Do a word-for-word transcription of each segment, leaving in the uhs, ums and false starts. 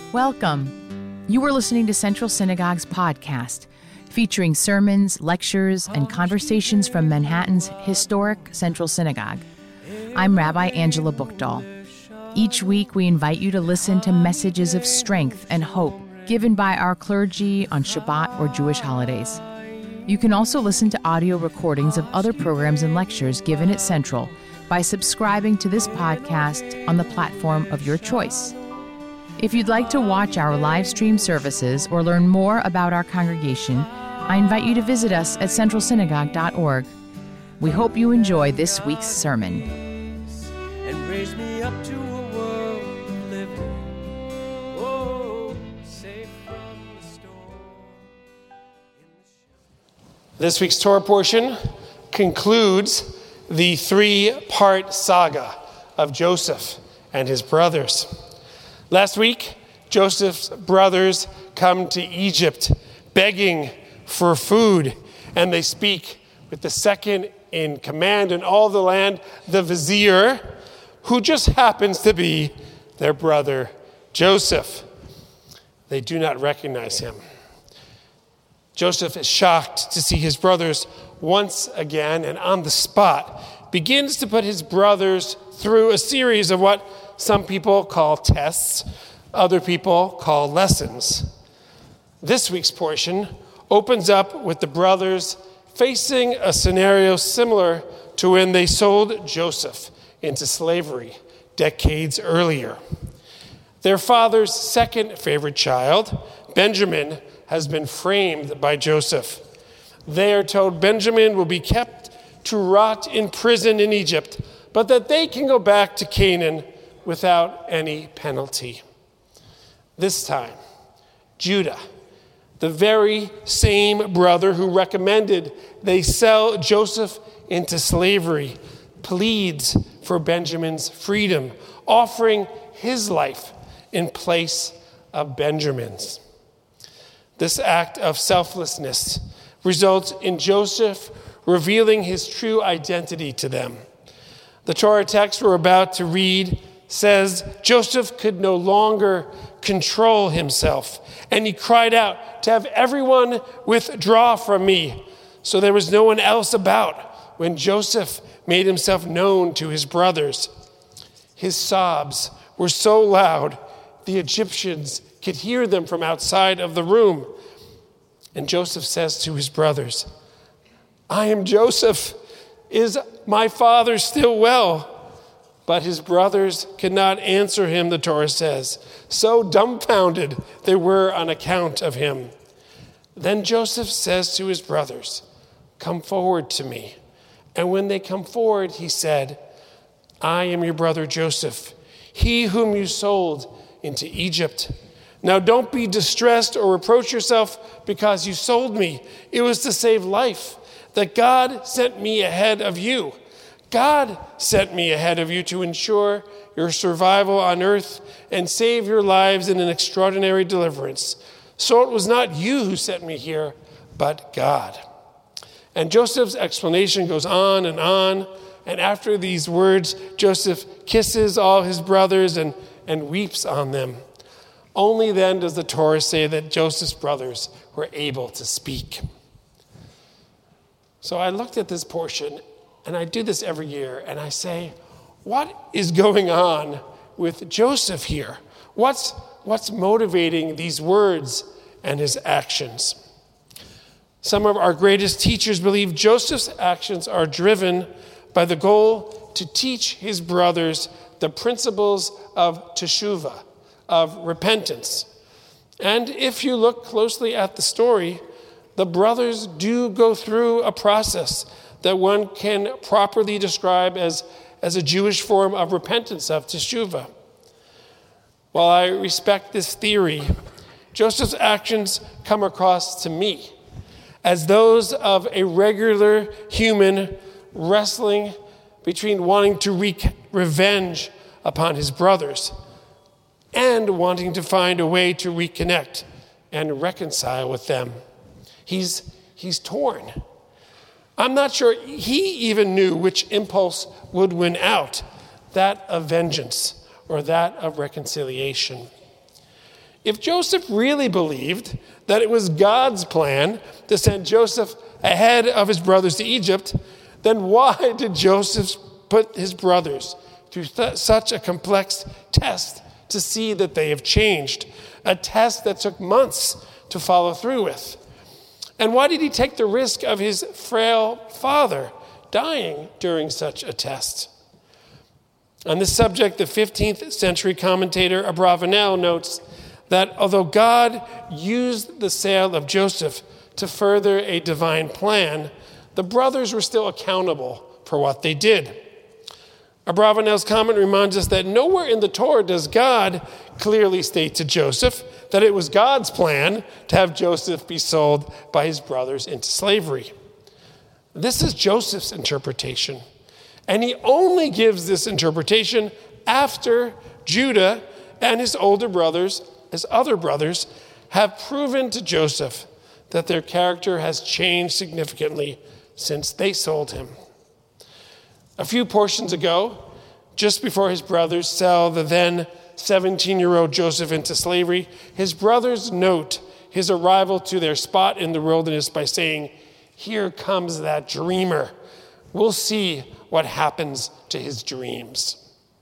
Welcome. You are listening to Central Synagogue's podcast, featuring sermons, lectures, and conversations from Manhattan's historic Central Synagogue. I'm Rabbi Angela Buchdahl. Each week, we invite you to listen to messages of strength and hope given by our clergy on Shabbat or Jewish holidays. You can also listen to audio recordings of other programs and lectures given at Central by subscribing to this podcast on the platform of your choice. If you'd like to watch our live stream services or learn more about our congregation, I invite you to visit us at central synagogue dot org. We hope you enjoy this week's sermon. And raise me up to a world of living, oh, safe from the storm. This week's Torah portion concludes the three-part saga of Joseph and his brothers. Last week, Joseph's brothers come to Egypt begging for food, and they speak with the second in command in all the land, the vizier, who just happens to be their brother Joseph. They do not recognize him. Joseph is shocked to see his brothers once again, and on the spot begins to put his brothers through a series of what some people call tests, other people call lessons. This week's portion opens up with the brothers facing a scenario similar to when they sold Joseph into slavery decades earlier. Their father's second favorite child, Benjamin, has been framed by Joseph. They are told Benjamin will be kept to rot in prison in Egypt, but that they can go back to Canaan without any penalty. This time, Judah, the very same brother who recommended they sell Joseph into slavery, pleads for Benjamin's freedom, offering his life in place of Benjamin's. This act of selflessness results in Joseph revealing his true identity to them. The Torah text we're about to read says Joseph could no longer control himself, and he cried out to have everyone withdraw from me. So there was no one else about when Joseph made himself known to his brothers. His sobs were so loud, the Egyptians could hear them from outside of the room. And Joseph says to his brothers, "I am Joseph. Is my father still well?" But his brothers could not answer him, the Torah says. So dumbfounded they were on account of him. Then Joseph says to his brothers, "Come forward to me." And when they come forward, he said, "I am your brother Joseph, he whom you sold into Egypt. Now don't be distressed or reproach yourself because you sold me. It was to save life that God sent me ahead of you. God sent me ahead of you to ensure your survival on earth and save your lives in an extraordinary deliverance. So it was not you who sent me here, but God." And Joseph's explanation goes on and on. And after these words, Joseph kisses all his brothers and, and weeps on them. Only then does the Torah say that Joseph's brothers were able to speak. So I looked at this portion, and I do this every year, and I say, what is going on with Joseph here? What's, what's motivating these words and his actions? Some of our greatest teachers believe Joseph's actions are driven by the goal to teach his brothers the principles of teshuvah, of repentance. And if you look closely at the story, the brothers do go through a process that one can properly describe as, as a Jewish form of repentance, of teshuvah. While I respect this theory, Joseph's actions come across to me as those of a regular human wrestling between wanting to wreak revenge upon his brothers and wanting to find a way to reconnect and reconcile with them. He's, he's torn. I'm not sure he even knew which impulse would win out, that of vengeance or that of reconciliation. If Joseph really believed that it was God's plan to send Joseph ahead of his brothers to Egypt, then why did Joseph put his brothers through th- such a complex test to see that they have changed, a test that took months to follow through with? And why did he take the risk of his frail father dying during such a test? On this subject, the fifteenth century commentator Abravanel notes that although God used the sale of Joseph to further a divine plan, the brothers were still accountable for what they did. Abravanel's comment reminds us that nowhere in the Torah does God clearly state to Joseph that it was God's plan to have Joseph be sold by his brothers into slavery. This is Joseph's interpretation, and he only gives this interpretation after Judah and his older brothers, his other brothers, have proven to Joseph that their character has changed significantly since they sold him. A few portions ago, just before his brothers sell the then seventeen-year-old Joseph into slavery, his brothers note his arrival to their spot in the wilderness by saying, "Here comes that dreamer. We'll see what happens to his dreams."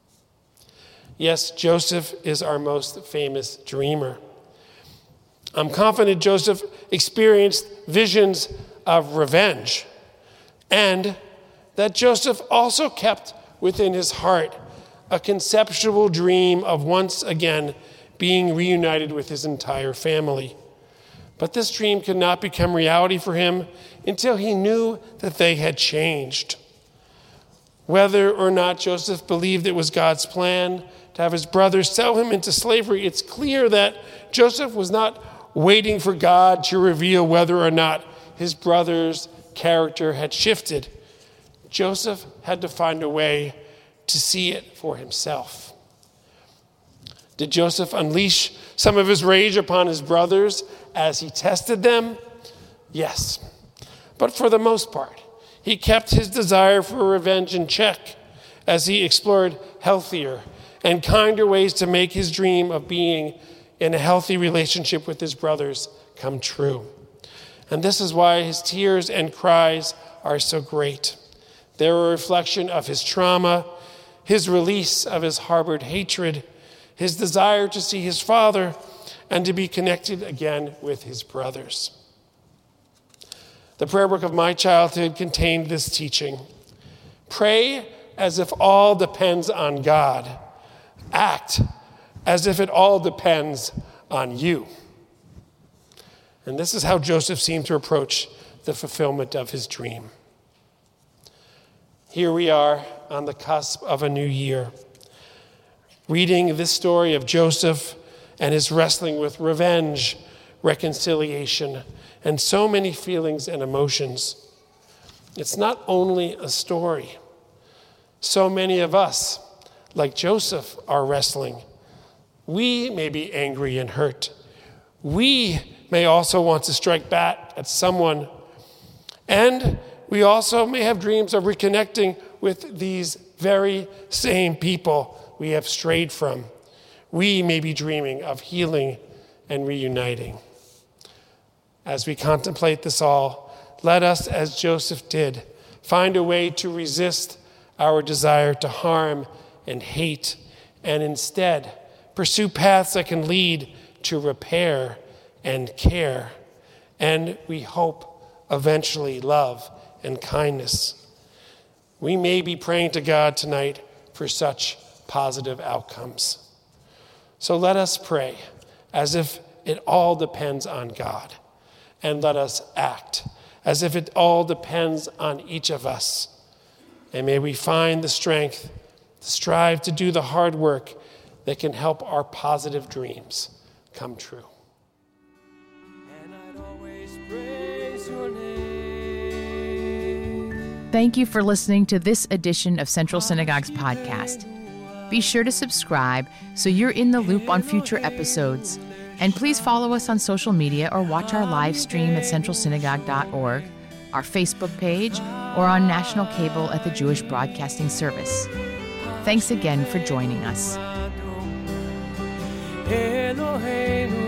Yes, Joseph is our most famous dreamer. I'm confident Joseph experienced visions of revenge, and that Joseph also kept within his heart a conceptual dream of once again being reunited with his entire family. But this dream could not become reality for him until he knew that they had changed. Whether or not Joseph believed it was God's plan to have his brothers sell him into slavery, it's clear that Joseph was not waiting for God to reveal whether or not his brother's character had shifted. Joseph had to find a way to see it for himself. Did Joseph unleash some of his rage upon his brothers as he tested them? Yes. But for the most part, he kept his desire for revenge in check as he explored healthier and kinder ways to make his dream of being in a healthy relationship with his brothers come true. And this is why his tears and cries are so great. They're a reflection of his trauma, his release of his harbored hatred, his desire to see his father and to be connected again with his brothers. The prayer book of my childhood contained this teaching. Pray as if all depends on God. Act as if it all depends on you. And this is how Joseph seemed to approach the fulfillment of his dream. Here we are on the cusp of a new year, reading this story of Joseph and his wrestling with revenge, reconciliation, and so many feelings and emotions. It's not only a story. So many of us, like Joseph, are wrestling. We may be angry and hurt. We may also want to strike back at someone. And we also may have dreams of reconnecting with these very same people we have strayed from. We may be dreaming of healing and reuniting. As we contemplate this all, let us, as Joseph did, find a way to resist our desire to harm and hate, and instead pursue paths that can lead to repair and care, and we hope eventually love and kindness. We may be praying to God tonight for such positive outcomes. So let us pray as if it all depends on God, and let us act as if it all depends on each of us. And may we find the strength to strive to do the hard work that can help our positive dreams come true. And I'd always praise your name. Thank you for listening to this edition of Central Synagogue's podcast. Be sure to subscribe so you're in the loop on future episodes. And please follow us on social media or watch our live stream at central synagogue dot org, our Facebook page, or on national cable at the Jewish Broadcasting Service. Thanks again for joining us. Eloheinu